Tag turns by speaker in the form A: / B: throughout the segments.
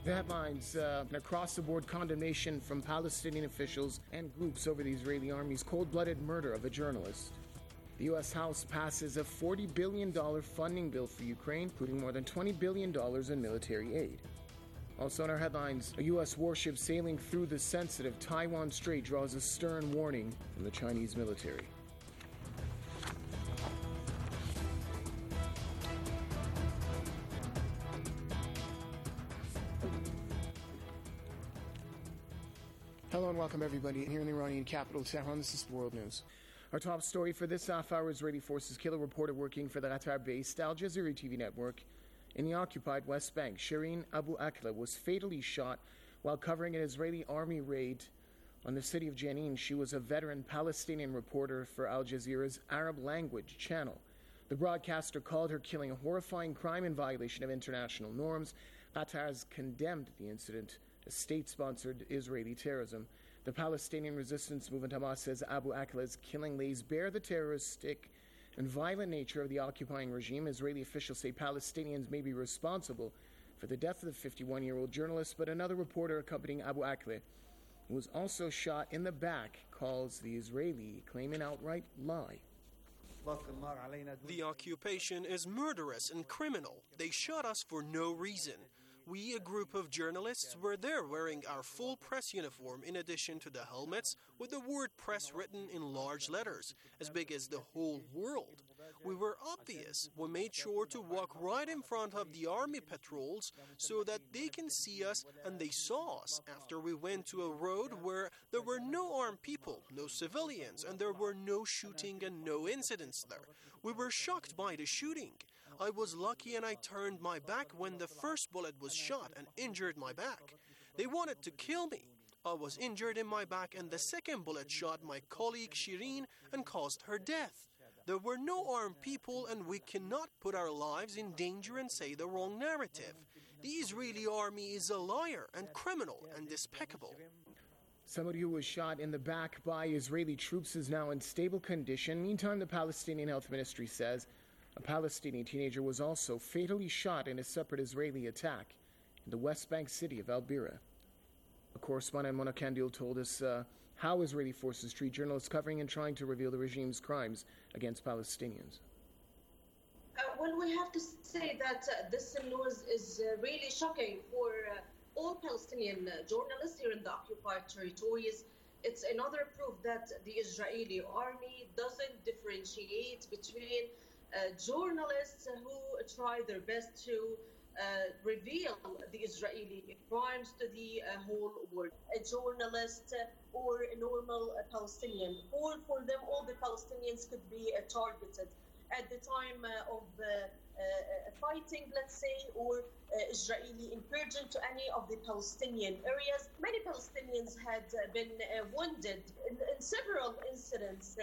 A: The headlines, an across-the-board condemnation from Palestinian officials and groups over the Israeli army's cold-blooded murder of a journalist. The U.S. House passes a $40 billion funding bill for Ukraine, including more than $20 billion in military aid. Also in our headlines, a U.S. warship sailing through the sensitive Taiwan Strait draws a stern warning from the Chinese military. Hello and welcome everybody here in the Iranian capital, Tehran. This is World News. Our top story for this half hour: Israeli forces kill a reporter working for the Qatar-based Al Jazeera TV network in the occupied West Bank. Shireen Abu Akleh was fatally shot while covering an Israeli army raid on the city of Jenin. She was a veteran Palestinian reporter for Al Jazeera's Arab language channel. The broadcaster called her killing a horrifying crime in violation of international norms. Qatar has condemned the incident as state-sponsored Israeli terrorism. The Palestinian resistance movement Hamas says Abu Akleh's killing lays bare the terroristic and violent nature of the occupying regime. Israeli officials say Palestinians may be responsible for the death of the 51-year-old journalist, but another reporter accompanying Abu Akleh, who was also shot in the back, calls the Israeli claim an outright lie.
B: The occupation is murderous and criminal. They shot us for no reason. We, a group of journalists, were there wearing our full press uniform in addition to the helmets with the word press written in large letters, as big as the whole world. We were obvious. We made sure to walk right in front of the army patrols so that they can see us, and they saw us after we went to a road where there were no armed people, no civilians, and there were no shooting and no incidents there. We were shocked by the shooting. I was lucky and I turned my back when the first bullet was shot and injured my back. They wanted to kill me. I was injured in my back and the second bullet shot my colleague Shireen and caused her death. There were no armed people and we cannot put our lives in danger and say the wrong narrative. The Israeli army is a liar and criminal and despicable.
A: Somebody who was shot in the back by Israeli troops is now in stable condition. Meantime, the Palestinian Health Ministry says a Palestinian teenager was also fatally shot in a separate Israeli attack in the West Bank city of Al-Bira. A correspondent, Mona Kandil, told us how Israeli forces treat journalists covering and trying to reveal the regime's crimes against Palestinians.
C: Well, we have to say that this news is really shocking for all Palestinian journalists here in the occupied territories. It's another proof that the Israeli army doesn't differentiate between journalists who try their best to reveal the Israeli crimes to the whole world. A journalist or a normal Palestinian, for them, all the Palestinians could be targeted at the time of fighting, let's say, or Israeli incursion to any of the Palestinian areas. Many Palestinians had been wounded in several incidents.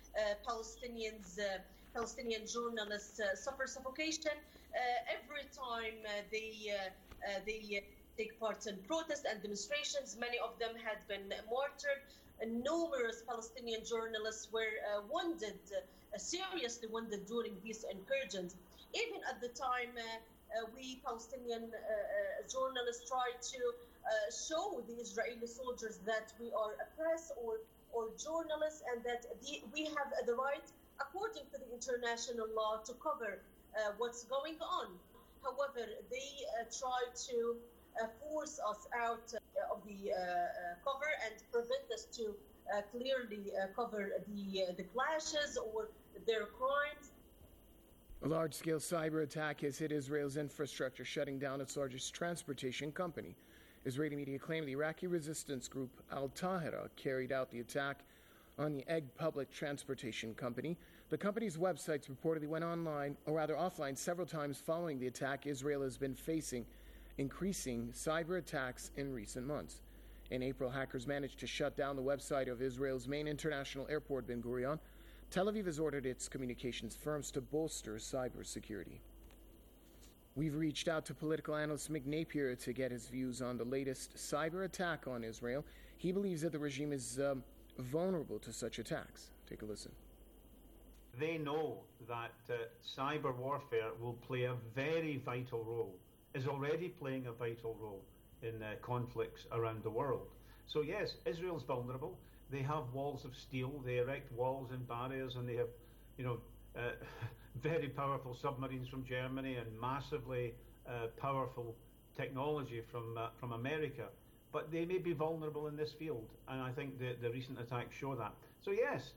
C: Palestinian journalists suffer suffocation every time they take part in protests and demonstrations. Many of them had been martyred. Numerous Palestinian journalists were wounded, seriously wounded during these incursions. Even at the time, we Palestinian journalists tried to show the Israeli soldiers that we are a press or journalists and that we have the right, according to the international law, to cover what's going on. However, they try to force us out of the cover and prevent us to clearly cover the clashes or their crimes.
A: A large-scale cyber attack has hit Israel's infrastructure, shutting down its largest transportation company. Israeli media claim the Iraqi resistance group Al-Tahira carried out the attack on the Egg Public Transportation Company. The company's websites reportedly went offline several times following the attack. Israel has been facing increasing cyber attacks in recent months. In April, hackers managed to shut down the website of Israel's main international airport, Ben Gurion. Tel Aviv has ordered its communications firms to bolster cybersecurity. We've reached out to political analyst Mick Napier to get his views on the latest cyber attack on Israel. He believes that the regime is vulnerable to such attacks. Take a listen.
D: They know that cyber warfare will play a very vital role, is already playing a vital role in conflicts around the world. So yes, Israel's vulnerable. They have walls of steel. They erect walls and barriers, and they have, very powerful submarines from Germany and massively powerful technology from America. But they may be vulnerable in this field, and I think the recent attacks show that. So yes,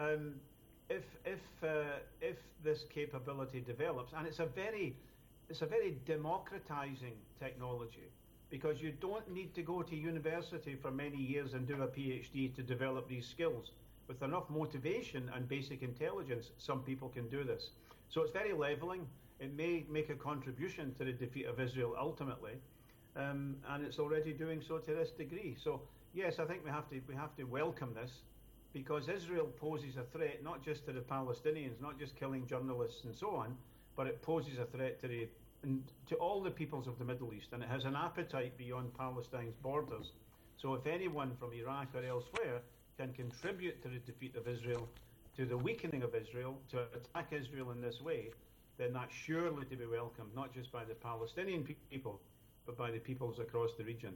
D: if this capability develops, and it's a very democratizing technology, because you don't need to go to university for many years and do a PhD to develop these skills. With enough motivation and basic intelligence, some people can do this. So it's very leveling. It may make a contribution to the defeat of Israel ultimately, and it's already doing so to this degree. So yes, I think we have to welcome this, because Israel poses a threat not just to the Palestinians, not just killing journalists and so on, but it poses a threat to all the peoples of the Middle East, and it has an appetite beyond Palestine's borders. So if anyone from Iraq or elsewhere can contribute to the defeat of Israel, to the weakening of Israel, to attack Israel in this way, then that's surely to be welcomed, not just by the Palestinian people, but by the peoples across the region.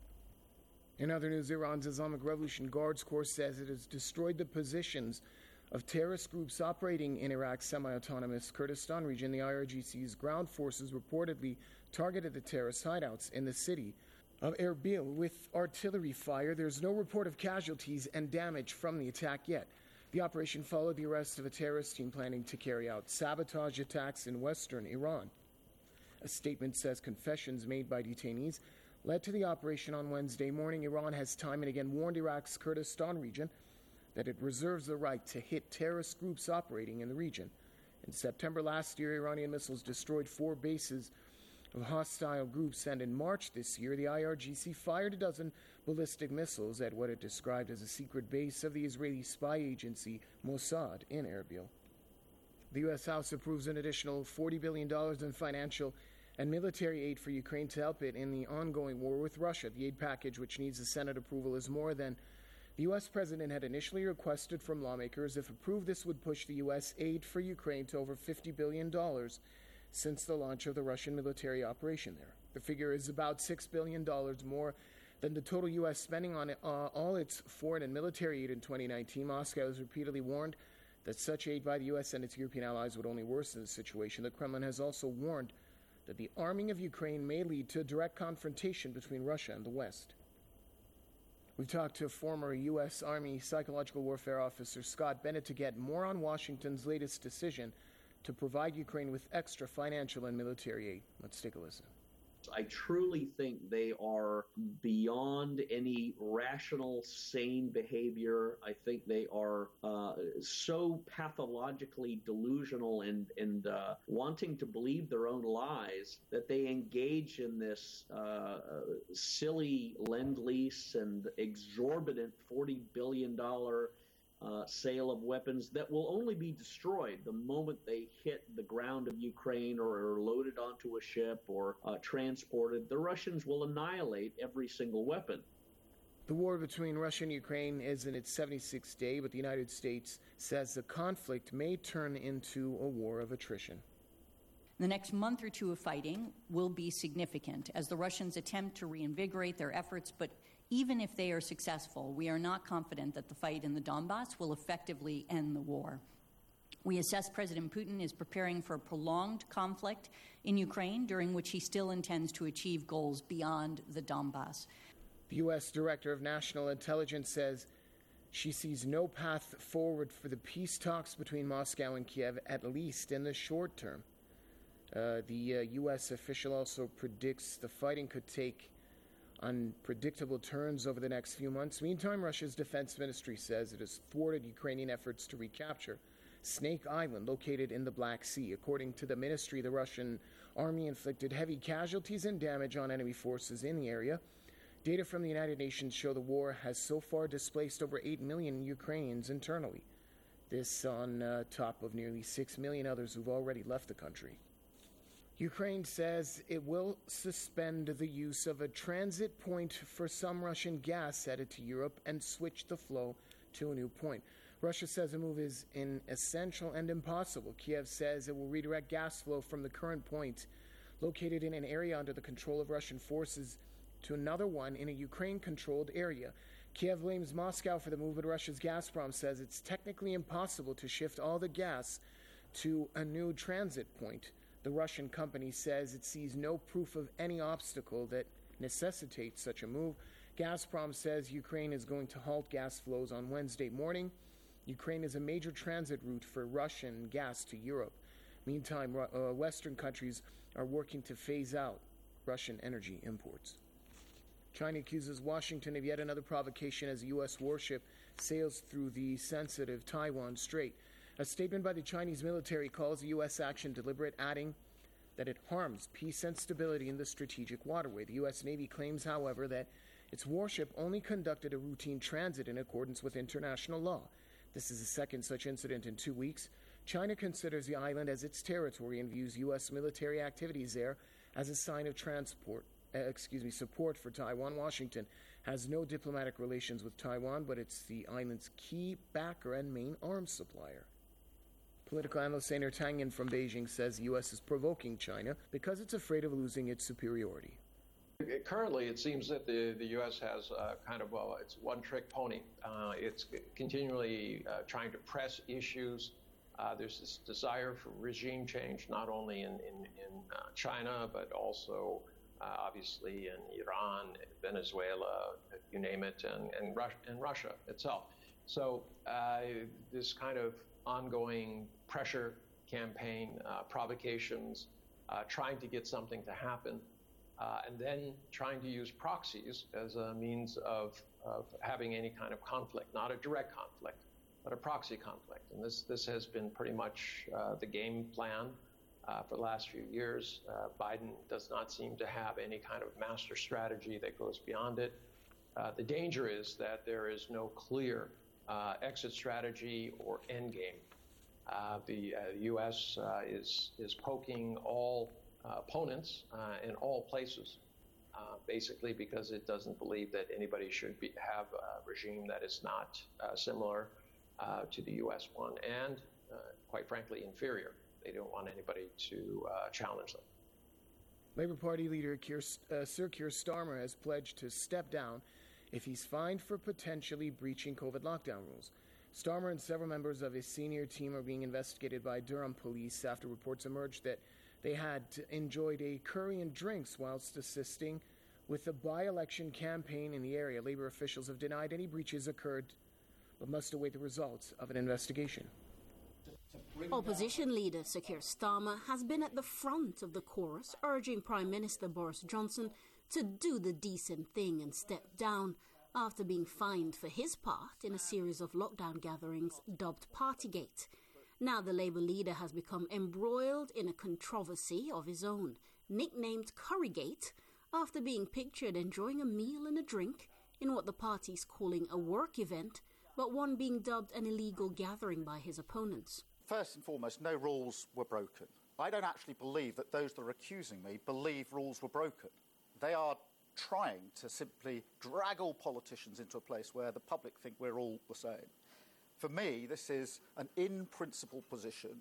A: In other news, Iran's Islamic Revolution Guards Corps says it has destroyed the positions of terrorist groups operating in Iraq's semi-autonomous Kurdistan region. The IRGC's ground forces reportedly targeted the terrorist hideouts in the city of Erbil with artillery fire. There's no report of casualties and damage from the attack yet. The operation followed the arrest of a terrorist team planning to carry out sabotage attacks in western Iran. A statement says confessions made by detainees led to the operation on Wednesday morning. Iran has time and again warned Iraq's Kurdistan region that it reserves the right to hit terrorist groups operating in the region. In September last year, Iranian missiles destroyed 4 bases of hostile groups, and in March this year, the IRGC fired a dozen ballistic missiles at what it described as a secret base of the Israeli spy agency Mossad in Erbil. The U.S. House approves an additional $40 billion in financial and military aid for Ukraine to help it in the ongoing war with Russia. The aid package, which needs the Senate approval, is more than the U.S. president had initially requested from lawmakers. If approved, this would push the U.S. aid for Ukraine to over $50 billion since the launch of the Russian military operation there. The figure is about $6 billion more than the total U.S. spending on all its foreign and military aid in 2019. Moscow has repeatedly warned that such aid by the U.S. and its European allies would only worsen the situation. The Kremlin has also warned that the arming of Ukraine may lead to a direct confrontation between Russia and the West. We've talked to former U.S. Army psychological warfare officer Scott Bennett to get more on Washington's latest decision to provide Ukraine with extra financial and military aid. Let's take a listen.
E: I truly think they are beyond any rational, sane behavior. I think they are so pathologically delusional and wanting to believe their own lies that they engage in this silly lend-lease and exorbitant $40 billion sale of weapons that will only be destroyed the moment they hit the ground of Ukraine or are loaded onto a ship or transported. The Russians will annihilate every single weapon.
A: The war between Russia and Ukraine is in its 76th day, but the United States says the conflict may turn into a war of attrition.
F: The next month or two of fighting will be significant as the Russians attempt to reinvigorate their efforts, but even if they are successful, we are not confident that the fight in the Donbass will effectively end the war. We assess President Putin is preparing for a prolonged conflict in Ukraine, during which he still intends to achieve goals beyond the Donbass.
A: The U.S. Director of National Intelligence says she sees no path forward for the peace talks between Moscow and Kiev, at least in the short term. The U.S. official also predicts the fighting could take unpredictable turns over the next few months. Meantime, Russia's defense ministry says it has thwarted Ukrainian efforts to recapture Snake Island, located in the Black Sea. According to the ministry, the Russian army inflicted heavy casualties and damage on enemy forces in the area. Data from the United Nations show the war has so far displaced over 8 million Ukrainians internally. This on top of nearly 6 million others who've already left the country. Ukraine says it will suspend the use of a transit point for some Russian gas headed to Europe and switch the flow to a new point. Russia says the move is essential and impossible. Kiev says it will redirect gas flow from the current point, located in an area under the control of Russian forces, to another one in a Ukraine-controlled area. Kiev blames Moscow for the move, but Russia's Gazprom says it's technically impossible to shift all the gas to a new transit point. The Russian company says it sees no proof of any obstacle that necessitates such a move. Gazprom says Ukraine is going to halt gas flows on Wednesday morning. Ukraine is a major transit route for Russian gas to Europe. Meantime, Western countries are working to phase out Russian energy imports. China accuses Washington of yet another provocation as a U.S. warship sails through the sensitive Taiwan Strait. A statement by the Chinese military calls the U.S. action deliberate, adding that it harms peace and stability in the strategic waterway. The U.S. Navy claims, however, that its warship only conducted a routine transit in accordance with international law. This is the second such incident in 2 weeks. China considers the island as its territory and views U.S. military activities there as a sign of support for Taiwan. Washington has no diplomatic relations with Taiwan, but it's the island's key backer and main arms supplier. Political analyst Einar Tangen from Beijing says the U.S. is provoking China because it's afraid of losing its superiority.
G: Currently, it seems that the U.S. has it's one-trick pony. It's continually trying to press issues. There's this desire for regime change, not only in China, but also obviously in Iran, Venezuela, you name it, and Russia itself. So this kind of ongoing pressure campaign, provocations, trying to get something to happen, and then trying to use proxies as a means of having any kind of conflict, not a direct conflict, but a proxy conflict. And this has been pretty much the game plan for the last few years. Biden does not seem to have any kind of master strategy that goes beyond it. The danger is that there is no clear exit strategy or end game. The U.S. is poking all opponents in all places, basically because it doesn't believe that anybody should have a regime that is not similar to the U.S. one, and quite frankly, inferior. They don't want anybody to challenge them.
A: Labour Party leader Sir Keir Starmer has pledged to step down if he's fined for potentially breaching COVID lockdown rules. Starmer and several members of his senior team are being investigated by Durham police after reports emerged that they had enjoyed a curry and drinks whilst assisting with the by-election campaign in the area. Labour officials have denied any breaches occurred, but must await the results of an investigation.
H: Opposition leader Sir Keir Starmer has been at the front of the chorus, urging Prime Minister Boris Johnson to do the decent thing and step down after being fined for his part in a series of lockdown gatherings dubbed Partygate. Now the Labour leader has become embroiled in a controversy of his own, nicknamed Currygate, after being pictured enjoying a meal and a drink in what the party's calling a work event, but one being dubbed an illegal gathering by his opponents.
I: First and foremost, no rules were broken. I don't actually believe that those that are accusing me believe rules were broken. They are trying to simply drag all politicians into a place where the public think we're all the same. For me, this is an in-principle position.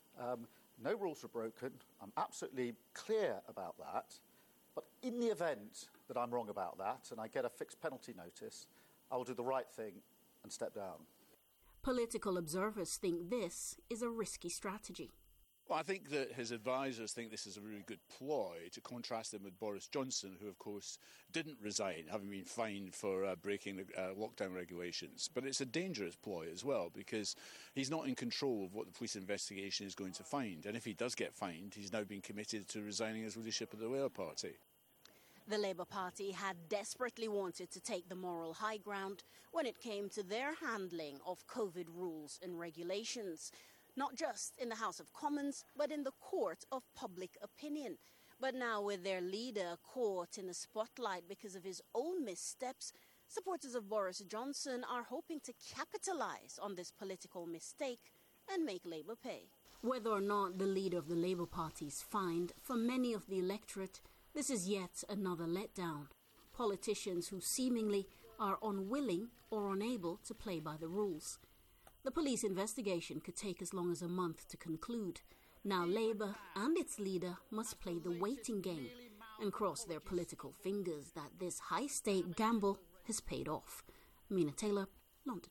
I: No rules were broken. I'm absolutely clear about that. But in the event that I'm wrong about that and I get a fixed penalty notice, I will do the right thing and step down.
H: Political observers think this is a risky strategy.
J: Well, I think that his advisers think this is a really good ploy to contrast him with Boris Johnson, who, of course, didn't resign, having been fined for breaking the lockdown regulations. But it's a dangerous ploy as well, because he's not in control of what the police investigation is going to find. And if he does get fined, he's now been committed to resigning as leadership of the Labour Party.
H: The Labour Party had desperately wanted to take the moral high ground when it came to their handling of COVID rules and regulations. Not just in the House of Commons, but in the court of public opinion. But now with their leader caught in the spotlight because of his own missteps, supporters of Boris Johnson are hoping to capitalise on this political mistake and make Labour pay. Whether or not the leader of the Labour Party is fined, for many of the electorate, this is yet another letdown. Politicians who seemingly are unwilling or unable to play by the rules. The police investigation could take as long as a month to conclude. Now Labour and its leader must play the waiting game. and cross their political fingers that this high-stake gamble has paid off. Mina Taylor, London.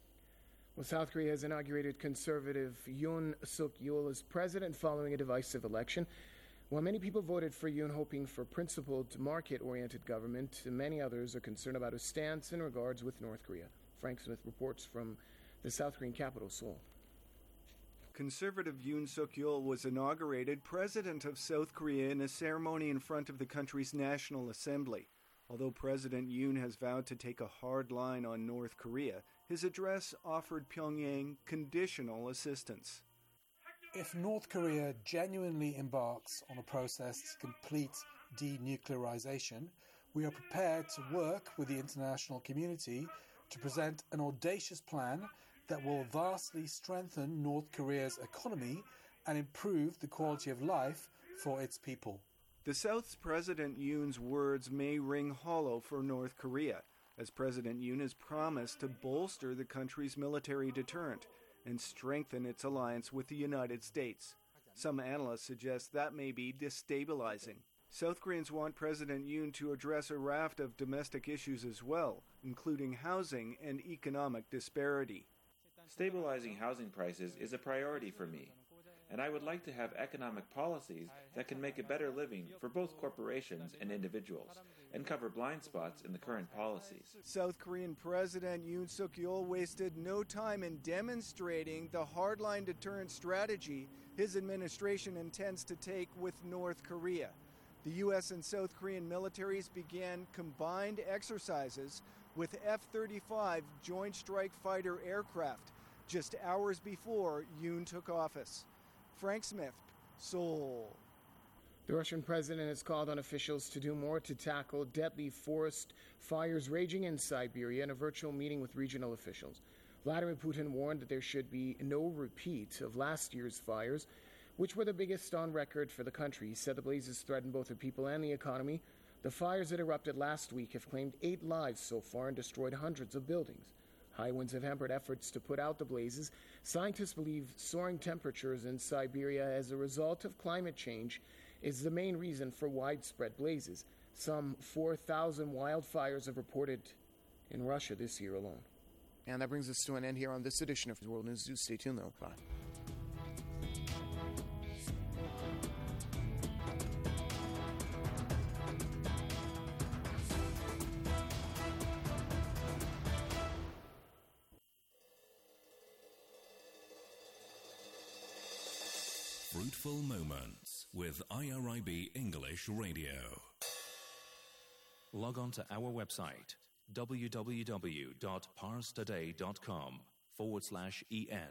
A: Well, South Korea has inaugurated conservative Yoon Suk-yeol as president following a divisive election. While many people voted for Yoon hoping for principled, market-oriented government, many others are concerned about his stance in regards with North Korea. Frank Smith reports from the South Korean capital, Seoul.
K: Conservative Yoon Suk-yeol was inaugurated president of South Korea in a ceremony in front of the country's National Assembly. Although President Yoon has vowed to take a hard line on North Korea, his address offered Pyongyang conditional assistance.
L: If North Korea genuinely embarks on a process to complete denuclearization, we are prepared to work with the international community to present an audacious plan that will vastly strengthen North Korea's economy and improve the quality of life for its people.
K: The South's President Yoon's words may ring hollow for North Korea, as President Yoon has promised to bolster the country's military deterrent and strengthen its alliance with the United States. Some analysts suggest that may be destabilizing. South Koreans want President Yoon to address a raft of domestic issues as well, including housing and economic disparity.
M: Stabilizing housing prices is a priority for me, and I would like to have economic policies that can make a better living for both corporations and individuals, and cover blind spots in the current policies.
K: South Korean President Yoon Suk-yeol wasted no time in demonstrating the hardline deterrent strategy his administration intends to take with North Korea. The U.S. and South Korean militaries began combined exercises with F-35 Joint Strike Fighter aircraft just hours before Yoon took office. Frank Smith, Seoul.
A: The Russian president has called on officials to do more to tackle deadly forest fires raging in Siberia in a virtual meeting with regional officials. Vladimir Putin warned that there should be no repeat of last year's fires, which were the biggest on record for the country. He said the blazes threaten both the people and the economy. The fires that erupted last week have claimed 8 lives so far and destroyed hundreds of buildings. High winds have hampered efforts to put out the blazes. Scientists believe soaring temperatures in Siberia as a result of climate change is the main reason for widespread blazes. Some 4,000 wildfires have reported in Russia this year alone. And that brings us to an end here on this edition of World News. Stay tuned, though. Bye.
N: Fruitful Moments with IRIB English Radio. Log on to our website www.parstoday.com/EN.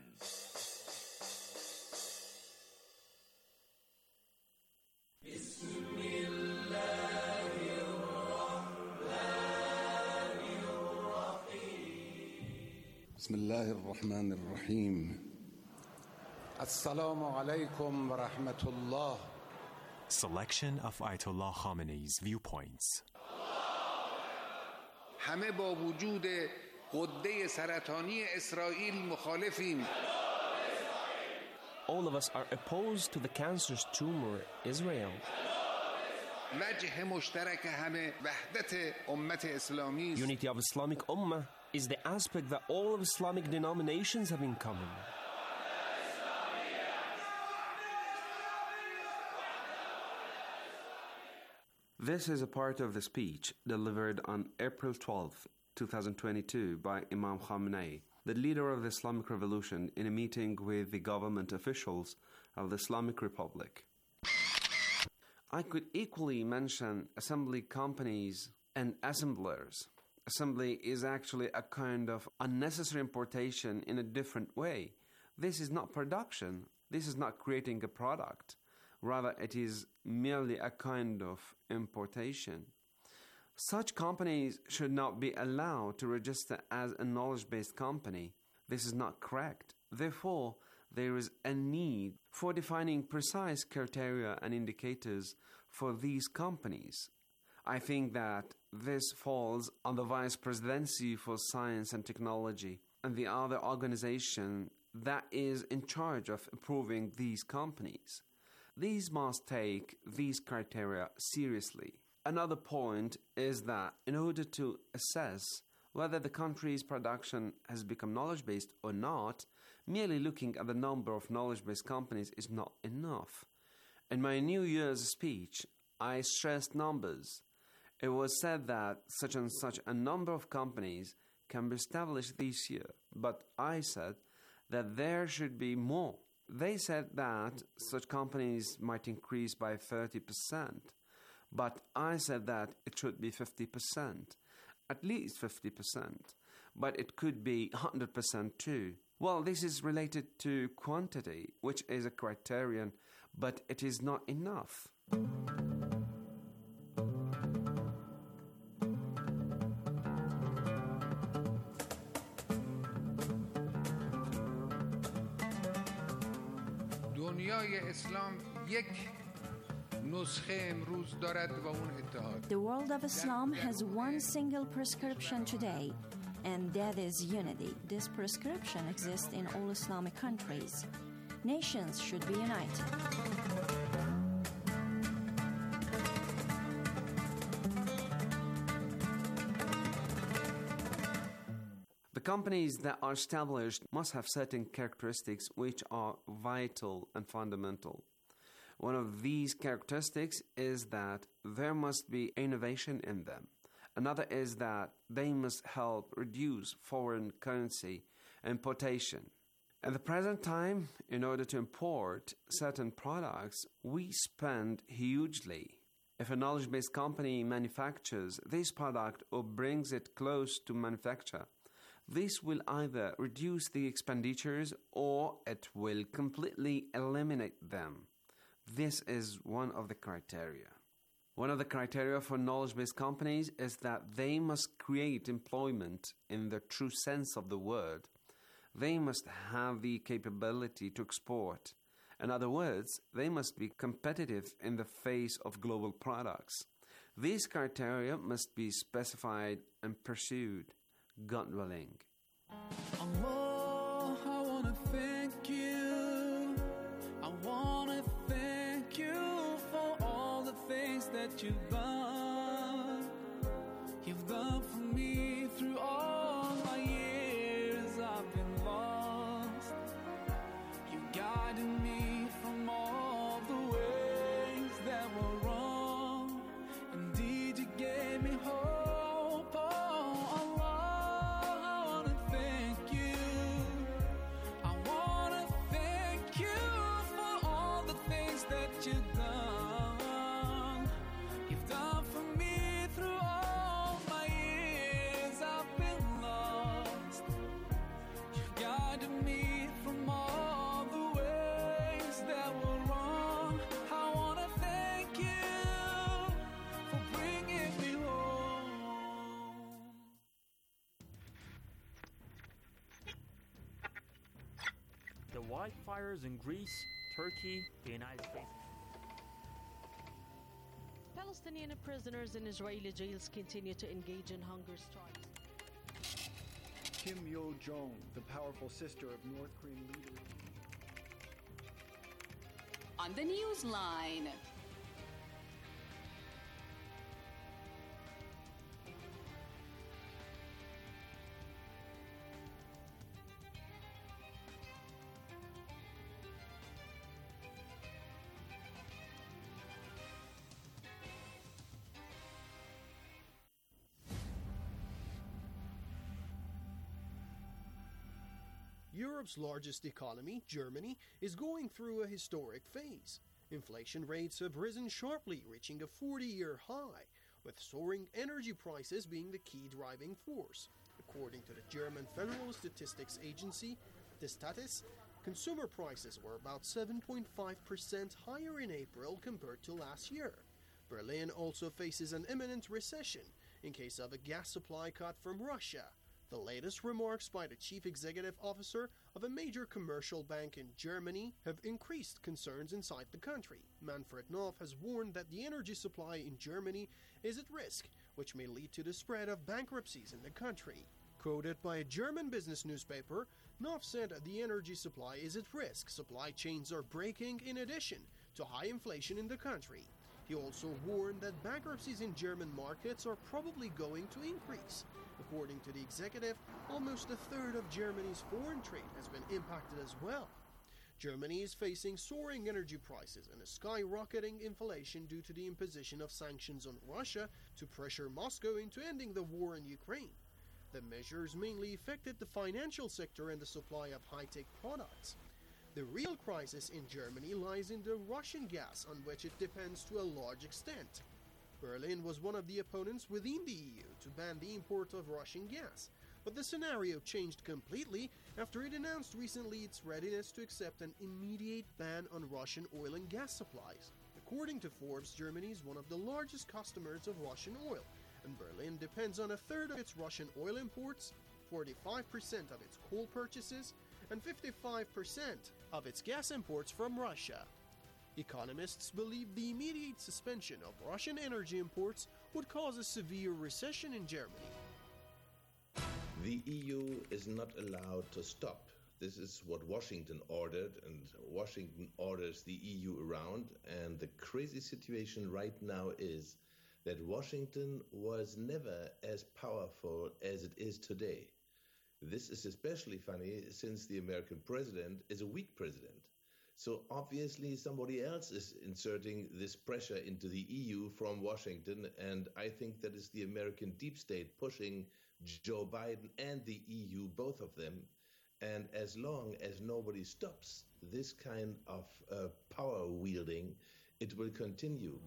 O: Bismillah ar-Rahman ar-Rahim. Assalamu alaikum wa rahmatullah.
P: Selection of Ayatollah Khamenei's viewpoints.
O: همه با وجود غده سرطانی اسرائیل مخالفیم.
Q: All of us are opposed to the cancerous tumor Israel.
O: وجه مشترک همه وحدت امت اسلامی.
Q: Unity of Islamic Ummah is the aspect that all of Islamic denominations have in common.
R: This is a part of the speech delivered on April 12, 2022 by Imam Khamenei, the leader of the Islamic Revolution, in a meeting with the government officials of the Islamic Republic. I could equally mention assembly companies and assemblers. Assembly is actually a kind of unnecessary importation in a different way. This is not production. This is not creating a product. Rather, it is merely a kind of importation. Such companies should not be allowed to register as a knowledge-based company. This is not correct. Therefore, there is a need for defining precise criteria and indicators for these companies. I think that this falls on the Vice Presidency for Science and Technology and the other organization that is in charge of approving these companies. these must take these criteria seriously. Another point is that in order to assess whether the country's production has become knowledge-based or not, merely looking at the number of knowledge-based companies is not enough. In my New Year's speech, I stressed numbers. It was said that such and such a number of companies can be established this year, but I said that there should be more. They said that such companies might increase by 30%, but I said that it should be 50%, at least 50%, but it could be 100% too. Well, this is related to quantity, which is a criterion, but it is not enough.
O: دنیای اسلام یک نسخه امروز دارد و اون اتحاد.
S: The world of Islam has one single prescription today, and that is unity. This prescription exists in all Islamic countries. Nations should be united.
R: The companies that are established must have certain characteristics which are vital and fundamental. One of these characteristics is that there must be innovation in them. Another is that they must help reduce foreign currency importation. At the present time, in order to import certain products, we spend hugely. If a knowledge-based company manufactures this product or brings it close to manufacture, this will either reduce the expenditures or it will completely eliminate them. This is one of the criteria. One of the criteria for knowledge-based companies is that they must create employment in the true sense of the word. They must have the capability to export. In other words, they must be competitive in the face of global products. These criteria must be specified and pursued. God willing.
T: Allah, I want to thank you. I want to thank you for all the things that you've done. You've done for me through all my years I've been lost. You guided me from all the ways that were wrong. Indeed, you gave me hope.
U: The wildfires in Greece, Turkey, the United States.
V: Palestinian prisoners in Israeli jails continue to engage in hunger strikes.
K: Kim Yo-jong, the powerful sister of North Korean leader.
W: On the Newsline.
B: Europe's largest economy, Germany, is going through a historic phase. Inflation rates have risen sharply, reaching a 40-year high, with soaring energy prices being the key driving force. According to the German Federal Statistics Agency, the Statis, consumer prices were about 7.5% higher in April compared to last year. Berlin also faces an imminent recession in case of a gas supply cut from Russia. The latest remarks by the chief executive officer of a major commercial bank in Germany have increased concerns inside the country. Manfred Knof has warned that the energy supply in Germany is at risk, which may lead to the spread of bankruptcies in the country. Quoted by a German business newspaper, Knof said the energy supply is at risk. Supply chains are breaking in addition to high inflation in the country. He also warned that bankruptcies in German markets are probably going to increase. According to the executive, almost a third of Germany's foreign trade has been impacted as well. Germany is facing soaring energy prices and a skyrocketing inflation due to the imposition of sanctions on Russia to pressure Moscow into ending the war in Ukraine. The measures mainly affected the financial sector and the supply of high-tech products. The real crisis in Germany lies in the Russian gas, on which it depends to a large extent. Berlin was one of the opponents within the EU to ban the import of Russian gas, but the scenario changed completely after it announced recently its readiness to accept an immediate ban on Russian oil and gas supplies. According to Forbes, Germany is one of the largest customers of Russian oil, and Berlin depends on a third of its Russian oil imports, 45% of its coal purchases, and 55% of its gas imports from Russia. Economists believe the immediate suspension of Russian energy imports would cause a severe recession in Germany.
C: The EU is not allowed to stop. This is what Washington ordered, and Washington orders the EU around. And the crazy situation right now is that Washington was never as powerful as it is today. This is especially funny since the American president is a weak president. So obviously somebody else is inserting this pressure into the EU from Washington, and I think that is the American deep state pushing Joe Biden and the EU, both of them. And as long as nobody stops this kind of power wielding, it will continue.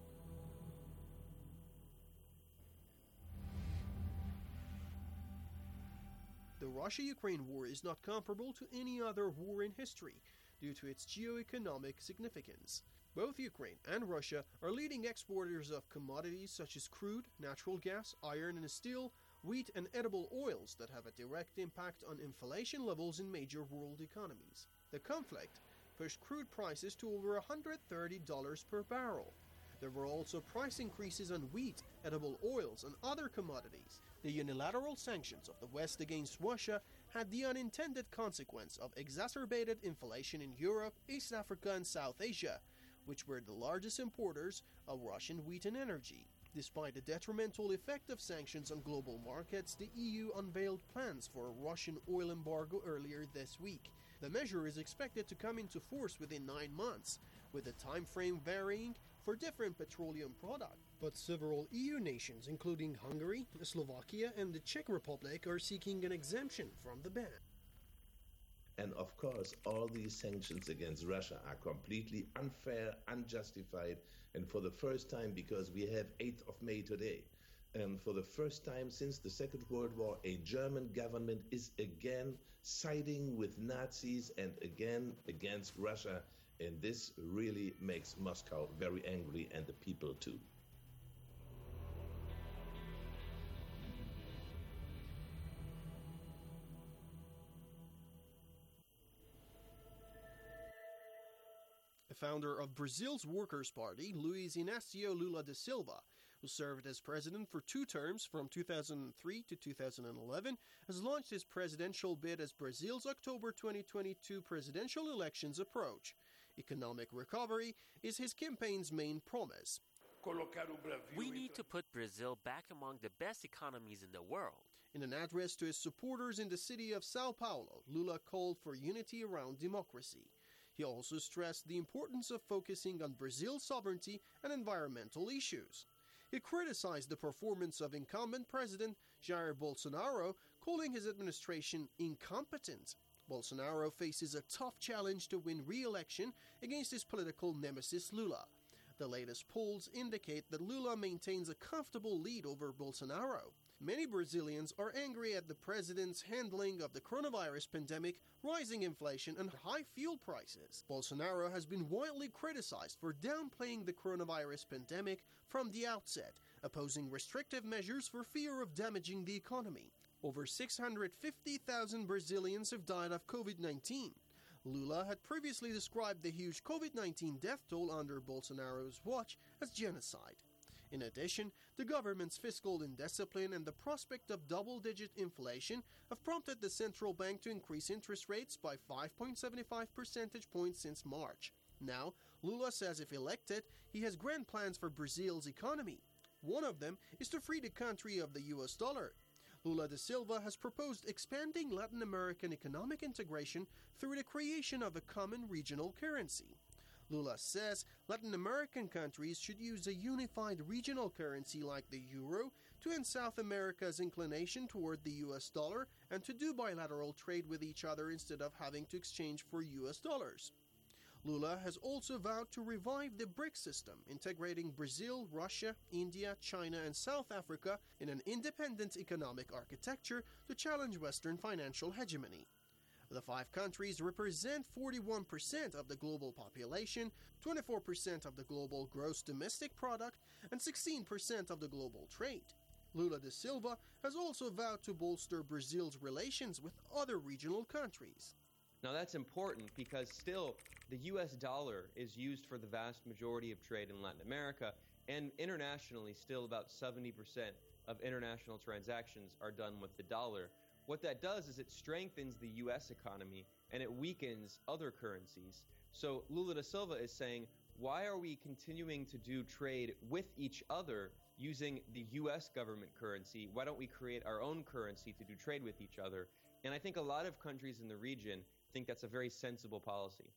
B: The Russia-Ukraine war is not comparable to any other war in history due to its geo-economic significance. Both Ukraine and Russia are leading exporters of commodities such as crude, natural gas, iron and steel, wheat and edible oils that have a direct impact on inflation levels in major world economies. The conflict pushed crude prices to over $130 per barrel. There were also price increases on wheat, edible oils and other commodities. The unilateral sanctions of the West against Russia had the unintended consequence of exacerbated inflation in Europe, East Africa and South Asia, which were the largest importers of Russian wheat and energy. Despite the detrimental effect of sanctions on global markets, the EU unveiled plans for a Russian oil embargo earlier this week. The measure is expected to come into force within 9 months, with the time frame varying for different petroleum products. But several EU nations, including Hungary, Slovakia and the Czech Republic, are seeking an exemption from the ban.
C: And of course, all these sanctions against Russia are completely unfair, unjustified, and for the first time, because we have 8th of May today, and for the first time since the Second World War, a German government is again siding with Nazis and again against Russia, and this really makes Moscow very angry and the people too.
B: The founder of Brazil's Workers' Party, Luiz Inácio Lula da Silva, who served as president for 2 terms from 2003 to 2011, has launched his presidential bid as Brazil's October 2022 presidential elections approach. Economic recovery is his campaign's main promise.
D: We need to put Brazil back among the best economies in the world.
B: In an address to his supporters in the city of Sao Paulo, Lula called for unity around democracy. He also stressed the importance of focusing on Brazil's sovereignty and environmental issues. He criticized the performance of incumbent President Jair Bolsonaro, calling his administration incompetent. Bolsonaro faces a tough challenge to win re-election against his political nemesis Lula. The latest polls indicate that Lula maintains a comfortable lead over Bolsonaro. Many Brazilians are angry at the president's handling of the coronavirus pandemic, rising inflation, and high fuel prices. Bolsonaro has been widely criticized for downplaying the coronavirus pandemic from the outset, opposing restrictive measures for fear of damaging the economy. Over 650,000 Brazilians have died of COVID-19. Lula had previously described the huge COVID-19 death toll under Bolsonaro's watch as genocide. In addition, the government's fiscal indiscipline and the prospect of double-digit inflation have prompted the central bank to increase interest rates by 5.75 percentage points since March. Now, Lula says if elected, he has grand plans for Brazil's economy. One of them is to free the country of the US dollar. Lula da Silva has proposed expanding Latin American economic integration through the creation of a common regional currency. Lula says Latin American countries should use a unified regional currency like the euro to end South America's inclination toward the US dollar and to do bilateral trade with each other instead of having to exchange for US dollars. Lula has also vowed to revive the BRICS system, integrating Brazil, Russia, India, China, and South Africa in an independent economic architecture to challenge Western financial hegemony. The 5 countries represent 41% of the global population, 24% of the global gross domestic product, and 16% of the global trade. Lula da Silva has also vowed to bolster Brazil's relations with other regional countries.
E: Now that's important because still the US dollar is used for the vast majority of trade in Latin America, and internationally still about 70% of international transactions are done with the dollar. What that does is it strengthens the US economy and it weakens other currencies. So Lula da Silva is saying, why are we continuing to do trade with each other using the US government currency? Why don't we create our own currency to do trade with each other? And I think a lot of countries in the region think that's a very sensible policy.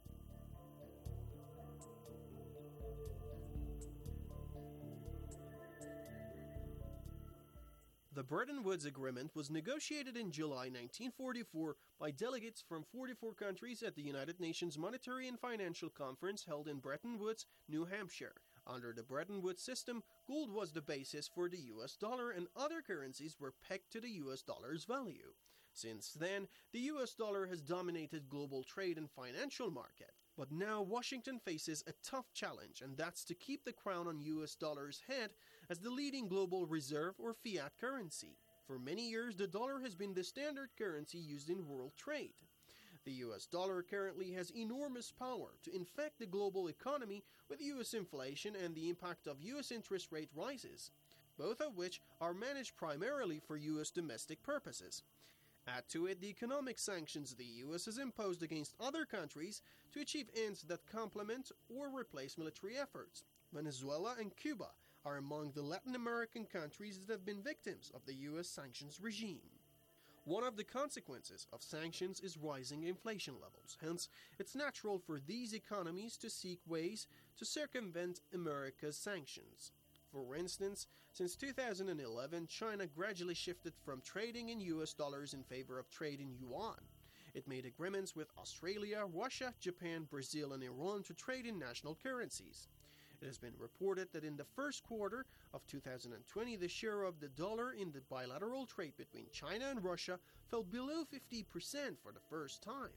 B: The Bretton Woods Agreement was negotiated in July 1944 by delegates from 44 countries at the United Nations Monetary and Financial Conference held in Bretton Woods, New Hampshire. Under the Bretton Woods system, gold was the basis for the US dollar and other currencies were pegged to the US dollar's value. Since then, the US dollar has dominated global trade and financial market. But now Washington faces a tough challenge, and that's to keep the crown on US dollar's head as the leading global reserve or fiat currency. For many years, the dollar has been the standard currency used in world trade. The US dollar currently has enormous power to infect the global economy with US inflation and the impact of US interest rate rises, both of which are managed primarily for US domestic purposes. Add to it the economic sanctions the US has imposed against other countries to achieve ends that complement or replace military efforts. Venezuela and Cuba are among the Latin American countries that have been victims of the US sanctions regime. One of the consequences of sanctions is rising inflation levels. Hence, it's natural for these economies to seek ways to circumvent America's sanctions. For instance, since 2011, China gradually shifted from trading in US dollars in favor of trade in yuan. It made agreements with Australia, Russia, Japan, Brazil, and Iran to trade in national currencies. It has been reported that in the first quarter of 2020, the share of the dollar in the bilateral trade between China and Russia fell below 50% for the first time.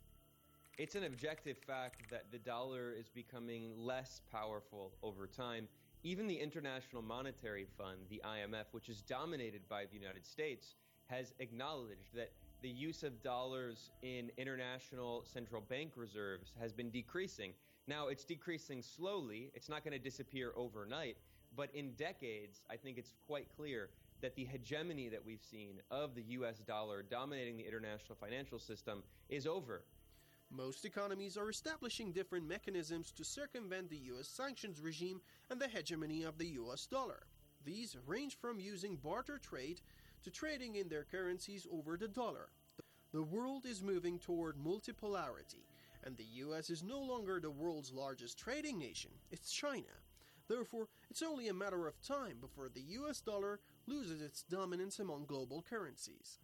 E: It's an objective fact that the dollar is becoming less powerful over time. Even the International Monetary Fund, the IMF, which is dominated by the United States, has acknowledged that the use of dollars in international central bank reserves has been decreasing. Now, it's decreasing slowly. It's not going to disappear overnight. But in decades, I think it's quite clear that the hegemony that we've seen of the US dollar dominating the international financial system is over.
B: Most economies are establishing different mechanisms to circumvent the US sanctions regime and the hegemony of the US dollar. These range from using barter trade to trading in their currencies over the dollar. The world is moving toward multipolarity, and the US is no longer the world's largest trading nation, it's China. Therefore, it's only a matter of time before the US dollar loses its dominance among global currencies.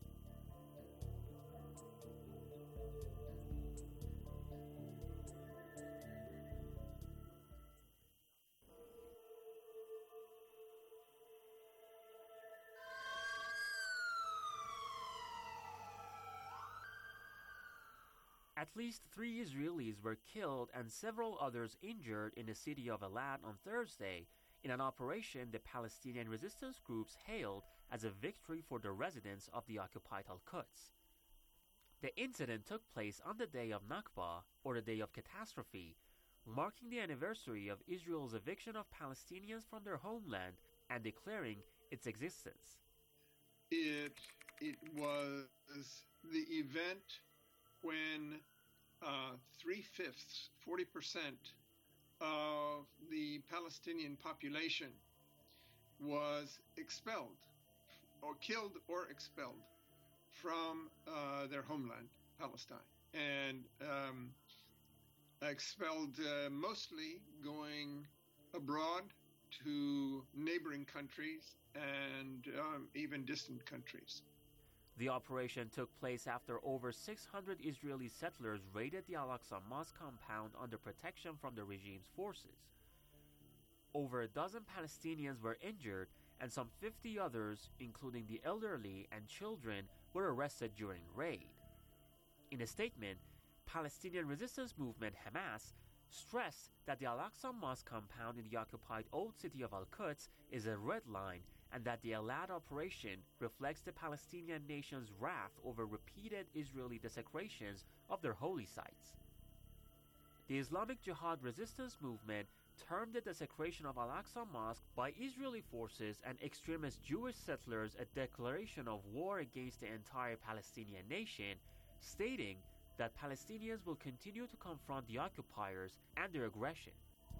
D: At least 3 Israelis were killed and several others injured in the city of Eilat on Thursday in an operation the Palestinian resistance groups hailed as a victory for the residents of the occupied Al-Quds. The incident took place on the day of Nakba, or the day of catastrophe, marking the anniversary of Israel's eviction of Palestinians from their homeland and declaring its existence.
F: It was the event when 3/5, 40% of the Palestinian population was expelled, or killed or expelled from their homeland, Palestine, and expelled mostly going abroad to neighboring countries and even distant countries.
D: The operation took place after over 600 Israeli settlers raided the Al-Aqsa Mosque compound under protection from the regime's forces. Over a dozen Palestinians were injured, and some 50 others, including the elderly and children, were arrested during the raid. In a statement, Palestinian resistance movement Hamas stressed that the Al-Aqsa Mosque compound in the occupied old city of Al-Quds is a red line, and that the Elad operation reflects the Palestinian nation's wrath over repeated Israeli desecrations of their holy sites. The Islamic Jihad resistance movement termed the desecration of Al-Aqsa Mosque by Israeli forces and extremist Jewish settlers a declaration of war against the entire Palestinian nation, stating that Palestinians will continue to confront the occupiers and their aggression.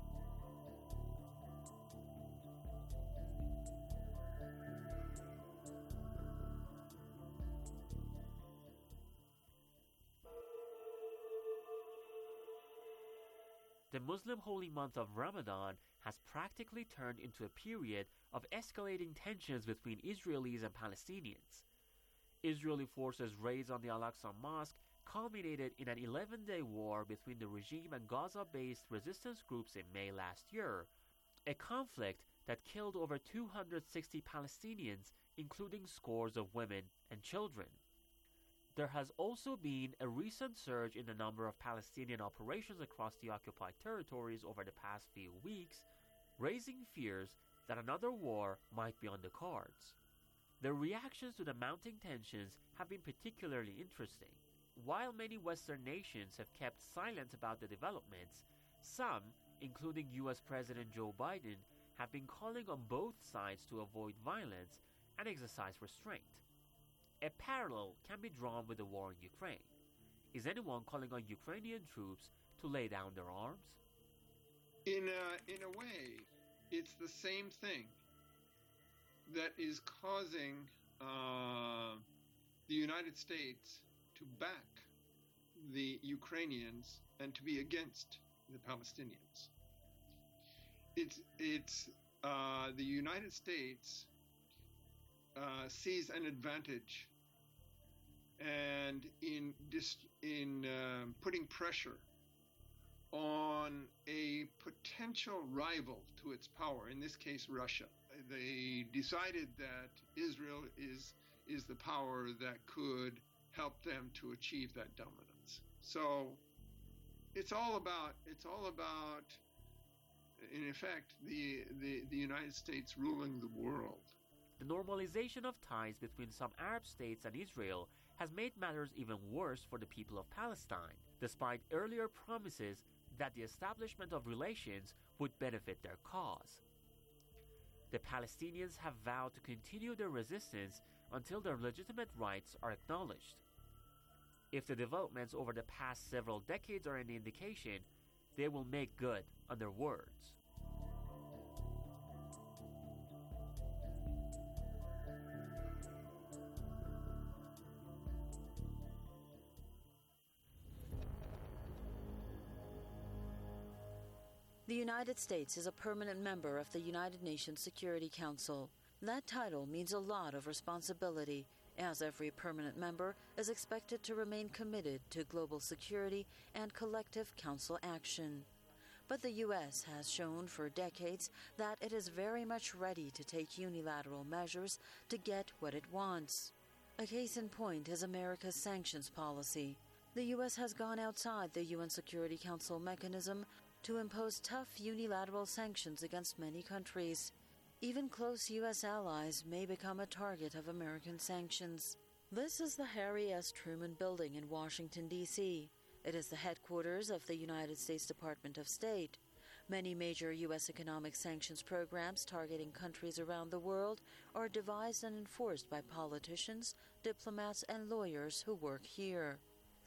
D: The Muslim holy month of Ramadan has practically turned into a period of escalating tensions between Israelis and Palestinians. Israeli forces' raids on the Al-Aqsa Mosque culminated in an 11-day war between the regime and Gaza-based resistance groups in May last year, a conflict that killed over 260 Palestinians, including scores of women and children. There has also been a recent surge in the number of Palestinian operations across the occupied territories over the past few weeks, raising fears that another war might be on the cards. The reactions to the mounting tensions have been particularly interesting. While many Western nations have kept silent about the developments, some, including U.S. President Joe Biden, have been calling on both sides to avoid violence and exercise restraint. A parallel can be drawn with the war in Ukraine. Is anyone calling on Ukrainian troops to lay down their arms?
F: In a way, it's the same thing that is causing the United States to back the Ukrainians and to be against the Palestinians. It's the United States sees an advantage, and in putting pressure on a potential rival to its power, in this case Russia. They decided that Israel is the power that could help them to achieve that dominance. So it's all about in effect the United States ruling the world.
D: The normalization of ties between some Arab states and Israel has made matters even worse for the people of Palestine, despite earlier promises that the establishment of relations would benefit their cause. The Palestinians have vowed to continue their resistance until their legitimate rights are acknowledged. If the developments over the past several decades are any indication, they will make good on their words.
G: The United States is a permanent member of the United Nations Security Council. That title means a lot of responsibility, as every permanent member is expected to remain committed to global security and collective council action. But the U.S. has shown for decades that it is very much ready to take unilateral measures to get what it wants. A case in point is America's sanctions policy. The U.S. has gone outside the UN Security Council mechanism to impose tough unilateral sanctions against many countries. Even close U.S. allies may become a target of American sanctions. This is the Harry S. Truman Building in Washington, D.C. It is the headquarters of the United States Department of State. Many major U.S. economic sanctions programs targeting countries around the world are devised and enforced by politicians, diplomats, and lawyers who work here.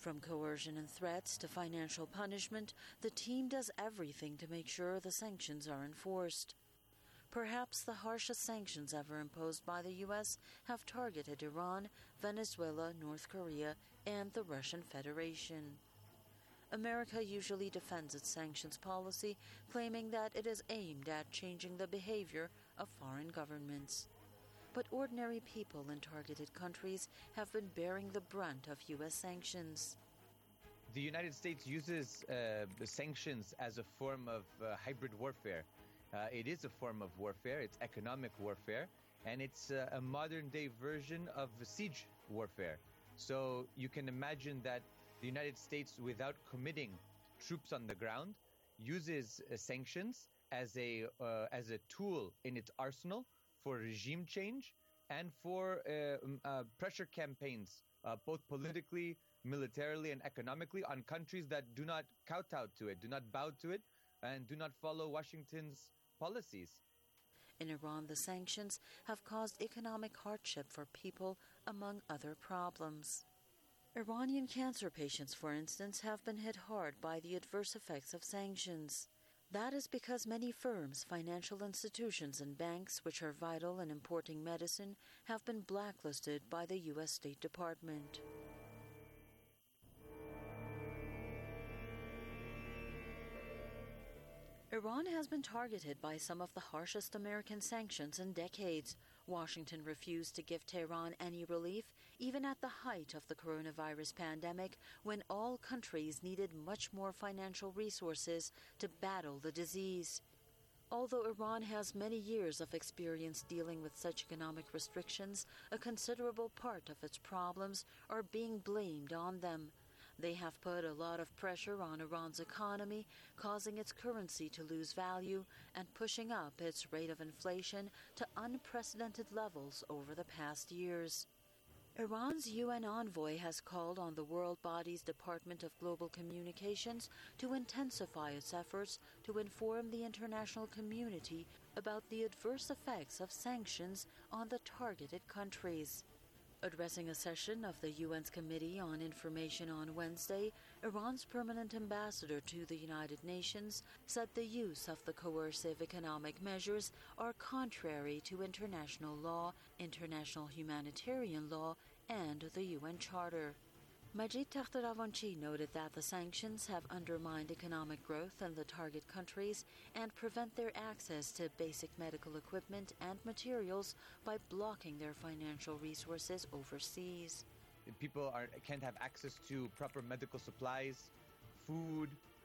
G: From coercion and threats to financial punishment, the team does everything to make sure the sanctions are enforced. Perhaps the harshest sanctions ever imposed by the U.S. have targeted Iran, Venezuela, North Korea, and the Russian Federation. America usually defends its sanctions policy, claiming that it is aimed at changing the behavior of foreign governments. But ordinary people in targeted countries have been bearing the brunt of U.S. sanctions.
H: The United States uses the sanctions as a form of hybrid warfare. It is a form of warfare, it's economic warfare, and it's a modern-day version of siege warfare. So you can imagine that the United States, without committing troops on the ground, uses sanctions as a tool in its arsenal for regime change and for pressure campaigns, both politically, militarily, and economically, on countries that do not kowtow to it, do not bow to it, and do not follow Washington's policies.
G: In Iran, the sanctions have caused economic hardship for people, among other problems. Iranian cancer patients, for instance, have been hit hard by the adverse effects of sanctions. That is because many firms, financial institutions, and banks, which are vital in importing medicine, have been blacklisted by the U.S. State Department. Iran has been targeted by some of the harshest American sanctions in decades. Washington refused to give Tehran any relief, even at the height of the coronavirus pandemic, when all countries needed much more financial resources to battle the disease. Although Iran has many years of experience dealing with such economic restrictions, a considerable part of its problems are being blamed on them. They have put a lot of pressure on Iran's economy, causing its currency to lose value and pushing up its rate of inflation to unprecedented levels over the past years. Iran's UN envoy has called on the world body's Department of Global Communications to intensify its efforts to inform the international community about the adverse effects of sanctions on the targeted countries. Addressing a session of the UN's Committee on Information on Wednesday, Iran's permanent ambassador to the United Nations said the use of the coercive economic measures are contrary to international law, international humanitarian law, and the UN Charter. Majid Takhtravanchi noted that the sanctions have undermined economic growth in the target countries and prevent their access to basic medical equipment and materials by blocking their financial resources overseas.
H: People can't have access to proper medical supplies, food,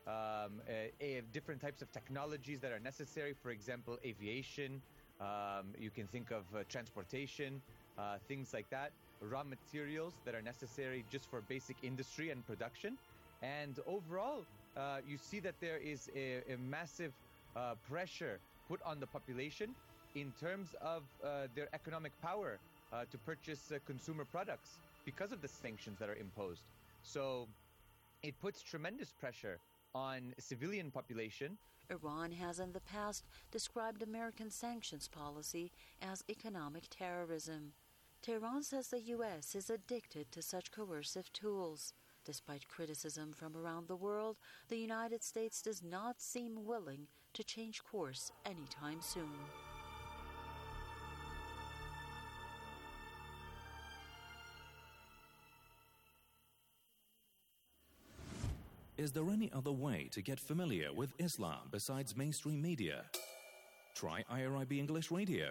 H: different types of technologies that are necessary, for example, aviation, you can think of transportation, things like that. Raw materials that are necessary just for basic industry and production. And overall, you see that there is a massive pressure put on the population in terms of their economic power to purchase consumer products because of the sanctions that are imposed. So it puts tremendous pressure on civilian population.
G: Iran has in the past described American sanctions policy as economic terrorism. Tehran says the U.S. is addicted to such coercive tools. Despite criticism from around the world, the United States does not seem willing to change course anytime soon.
N: Is there any other way to get familiar with Islam besides mainstream media? Try IRIB English Radio.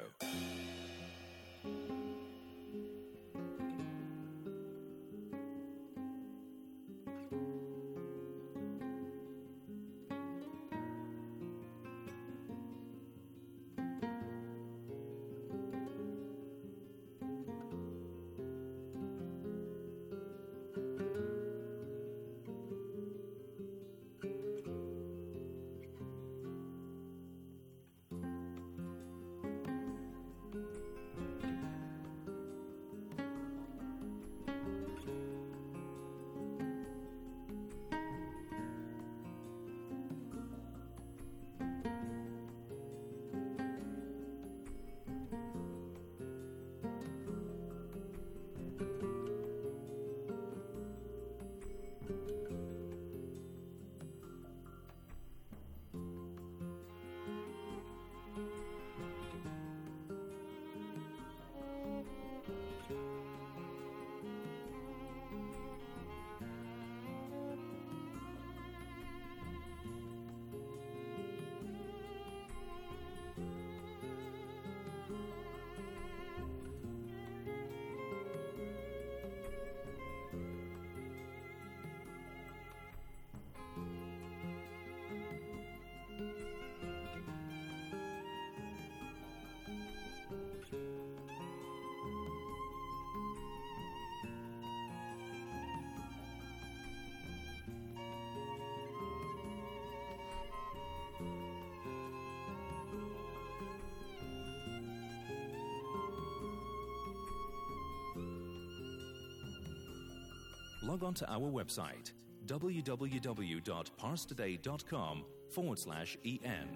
N: log on to our website www.parstoday.com/en.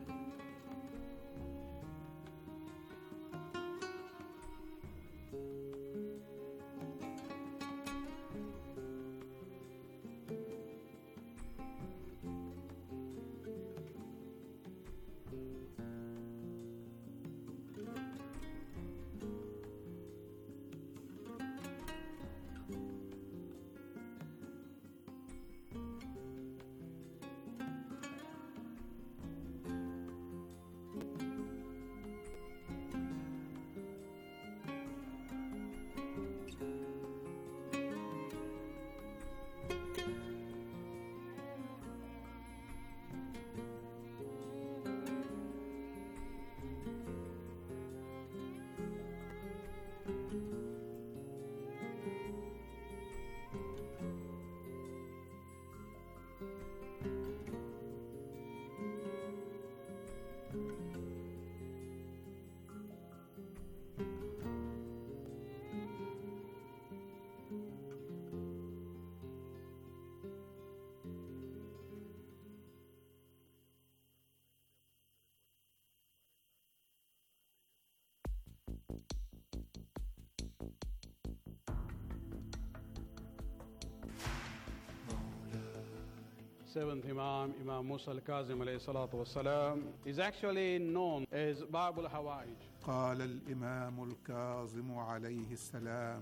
I: Seventh Imam, Imam Musa al-Kazim alayhi salatu wassalam, is actually known as Bab al-Hawaij.
J: قال الإمام الكاظم عليه السلام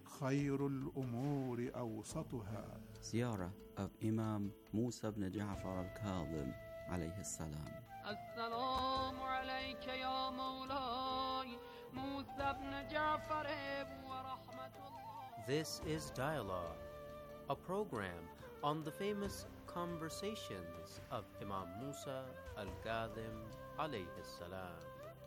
J: خير الأمور أوسطها.
L: Ziyarah of Imam Musa ibn Ja'far al-Kazim alayhi salam.
X: Assalamu alayka ya Mawlai Musa ibn Ja'far wa rahmatullah.
Y: This is Dialogue, a program on the famous conversations of Imam Musa al-Kazim alayhi salam.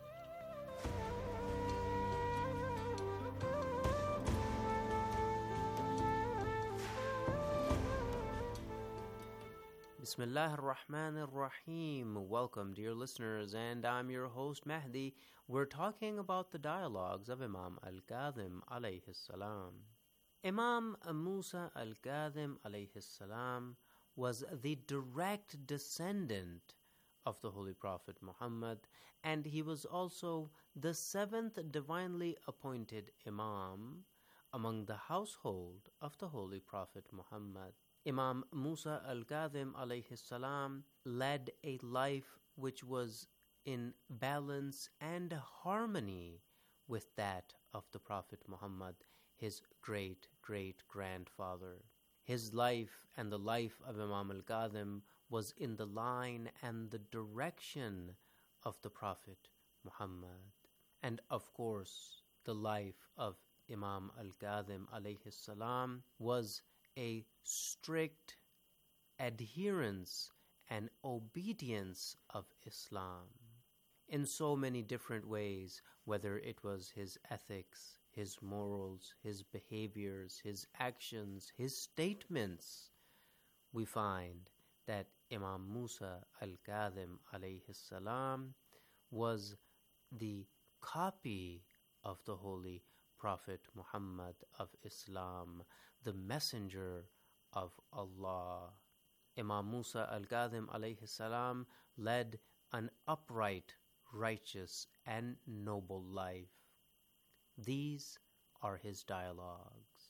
Y: Bismillah ar-Rahman ar-Rahim. Welcome, dear listeners, and I'm your host Mahdi. We're talking about the dialogues of Imam al-Kazim alayhi salam. Imam Musa al-Kazim alayhi salam was the direct descendant of the Holy Prophet Muhammad, and he was also the seventh divinely appointed Imam among the household of the Holy Prophet Muhammad. Imam Musa al-Kazim alayhi salam led a life which was in balance and harmony with that of the Prophet Muhammad, his great-great-grandfather. His life and the life of Imam al-Kazim was in the line and the direction of the Prophet Muhammad. And of course, the life of Imam al-Kazim alayhi salam was a strict adherence and obedience of Islam in so many different ways, whether it was his ethics, his morals, his behaviors, his actions, his statements. We find that Imam Musa al-Kazim alayhi salam was the copy of the Holy Prophet Muhammad of Islam, the messenger of Allah. Imam Musa al-Kazim alayhi salam led an upright, righteous, and noble life. These are his dialogues.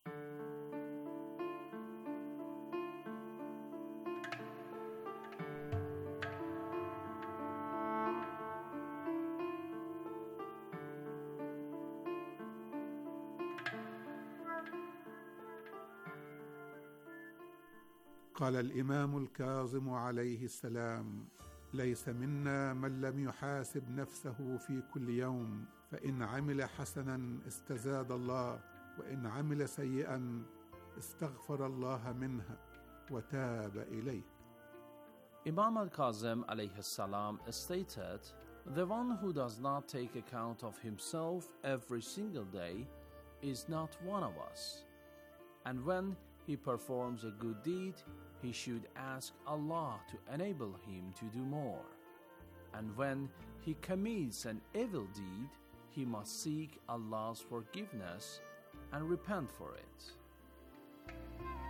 J: قال الإمام الكاظم عليه السلام ليس منا من لم يحاسب نفسه في كل يوم، فإن عمل حسنا استزاد الله، وإن عمل سيئا استغفر الله منها وتاب إليه.
Z: Imam al-Kazim alayhi salam stated, "The one who does not take account of himself every single day is not one of us. And when he performs a good deed, he should ask Allah to enable him to do more. And when he commits an evil deed, he must seek Allah's forgiveness and repent for it."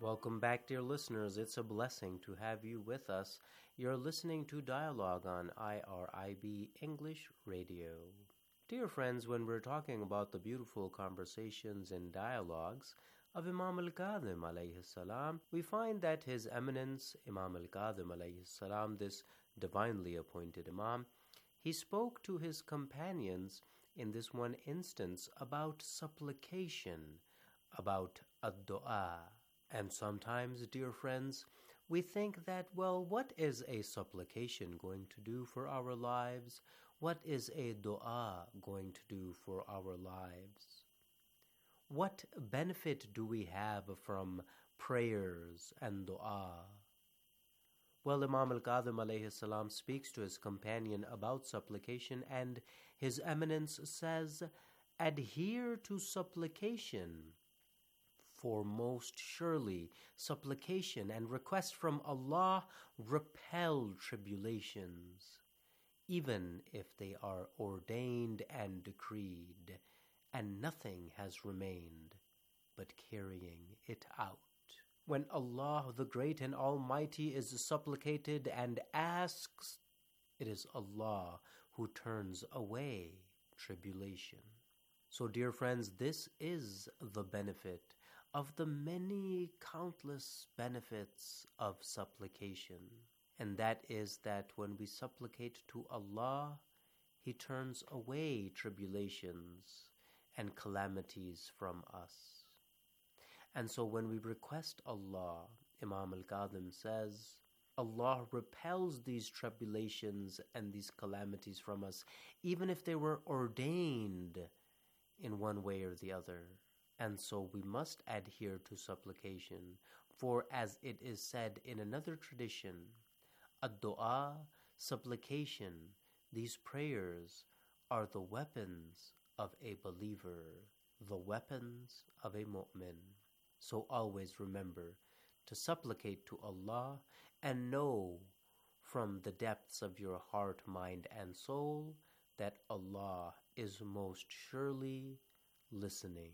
Y: Welcome back, dear listeners. It's a blessing to have you with us. You're listening to Dialogue on IRIB English Radio. Dear friends, when we're talking about the beautiful conversations and dialogues of Imam al-Kadhim alayhi salam, we find that His Eminence Imam al-Kadhim alayhi salam, this divinely appointed Imam, he spoke to his companions in this one instance about supplication, about ad-du'a. And sometimes, dear friends, we think that, well, what is a supplication going to do for our lives? What is a dua going to do for our lives? What benefit do we have from prayers and dua? Well, Imam al-Kadhim alayhi salam speaks to his companion about supplication, and His Eminence says, adhere to supplication, for most surely supplication and request from Allah repel tribulations, even if they are ordained and decreed, and nothing has remained but carrying it out. When Allah the Great and Almighty is supplicated and asks, it is Allah who turns away tribulation. So, dear friends, this is the benefit of the many countless benefits of supplication. And that is that when we supplicate to Allah, He turns away tribulations and calamities from us. And so when we request Allah, Imam al-Kadhim says, Allah repels these tribulations and these calamities from us, even if they were ordained in one way or the other. And so we must adhere to supplication, for as it is said in another tradition, ad-du'a, supplication, these prayers are the weapons of a believer, the weapons of a mu'min. So always remember to supplicate to Allah and know from the depths of your heart, mind, and soul that Allah is most surely listening.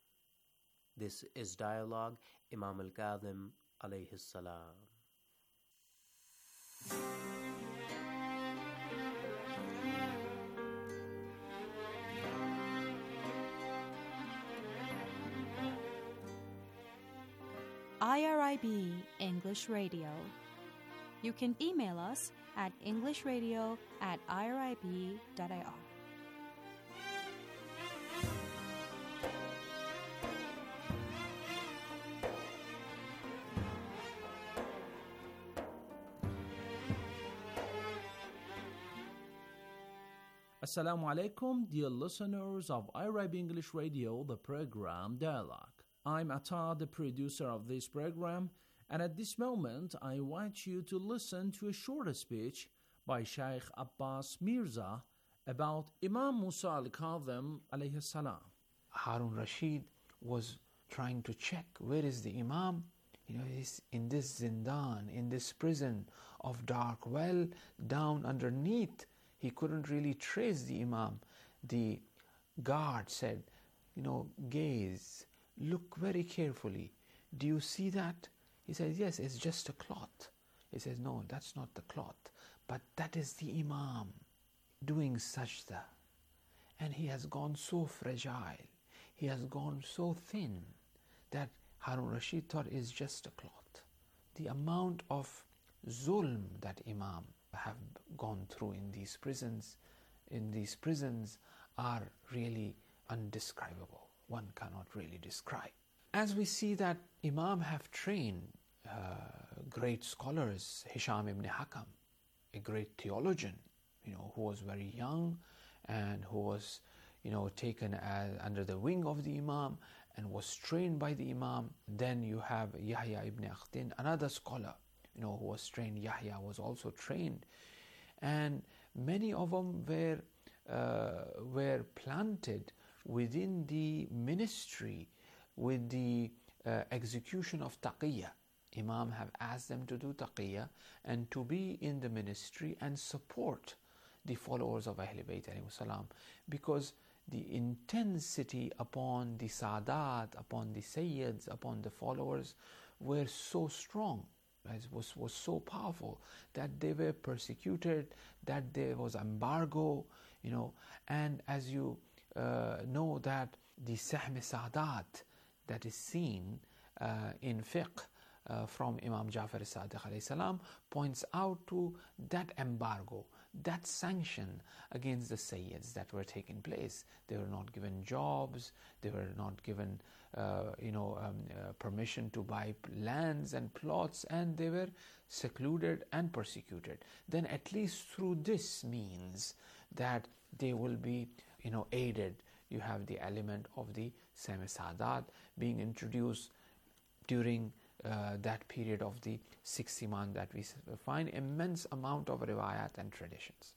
Y: This is Dialogue, Imam al-Kadhim alayhi salam.
A: IRIB English Radio. You can email us at englishradio@irib.ir.
Z: Assalamu alaikum, dear listeners of IRIB English Radio, the program Dialogue. I'm Atta, the producer of this program, and at this moment I invite you to listen to a short speech by Sheikh Abbas Mirza about Imam Musa al-Kadhim alayhi salam.
M: Harun Rashid was trying to check where is the Imam. He's in this zindan, in this prison of dark well, down underneath. He couldn't really trace the Imam. The guard said, gaze, look very carefully. Do you see that? He says, yes, it's just a cloth. He says, no, that's not the cloth, but that is the Imam doing sajda. And he has gone so fragile, he has gone so thin that Harun Rashid thought is just a cloth. The amount of zulm that Imam have gone through in these prisons are really undescribable. One cannot really describe. As we see that Imam have trained great scholars, Hisham ibn Hakam, a great theologian, who was very young and who was, taken under the wing of the Imam and was trained by the Imam. Then you have Yahya ibn Akhtin, another scholar, who was trained. Yahya was also trained, and many of them were planted within the ministry with the execution of taqiyya. Imam have asked them to do taqiyya and to be in the ministry and support the followers of Ahlul Bayt alayhi salam, because the intensity upon the Sadat, upon the Sayyids, upon the followers were so strong, was so powerful, that they were persecuted, that there was embargo, and as you know that the Sahm Sa'adat that is seen in fiqh from Imam Jafar as-Sadiq alayhi salam points out to that embargo, that sanction against the Sayyids that were taking place. They were not given jobs, they were not given permission to buy lands and plots, and they were secluded and persecuted. Then at least through this means that they will be aided. You have the element of the Sahm Sa'adat being introduced during that period of the 60 months that we find immense amount of riwayat and traditions.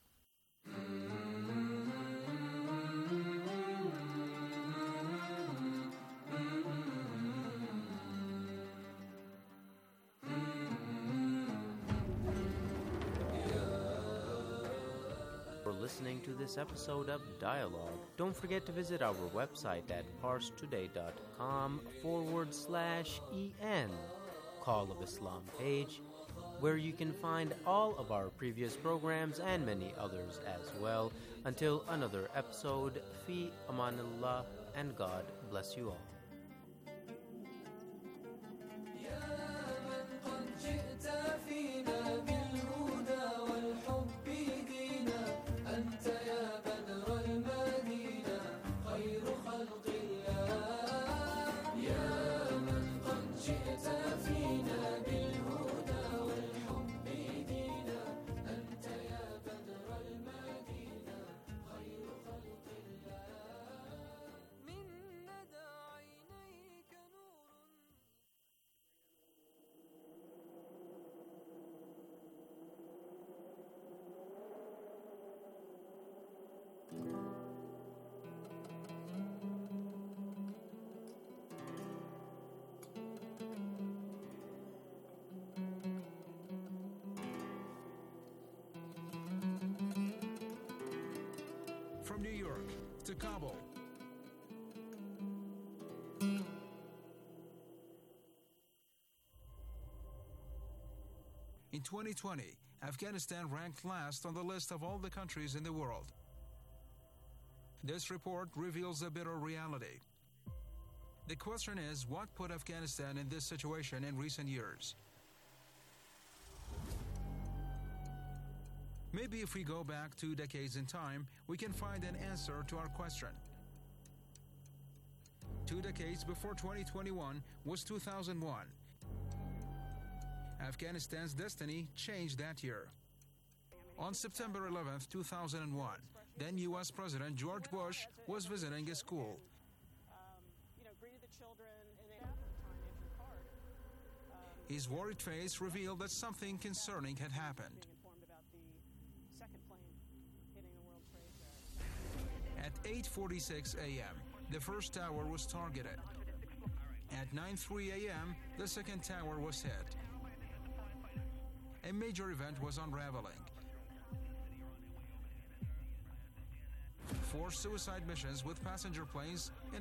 Y: For listening to this episode of Dialogue, don't forget to visit our website at parstoday.com/en Call of Islam page, where you can find all of our previous programs and many others as well. Until another episode, fi amanillah, and God bless you all.
O: From New York to Kabul. In 2020, Afghanistan ranked last on the list of all the countries in the world. This report reveals a bitter reality. The question is, what put Afghanistan in this situation in recent years? Maybe if we go back 2 decades in time, we can find an answer to our question. 2 decades before 2021 was 2001. Afghanistan's destiny changed that year. On September 11th, 2001, then U.S. President George Bush was visiting a school. His worried face revealed that something concerning had happened. At 8:46 a.m., the first tower was targeted. At 9:03 a.m., the second tower was hit. A major event was unraveling. 4 suicide missions with passenger planes in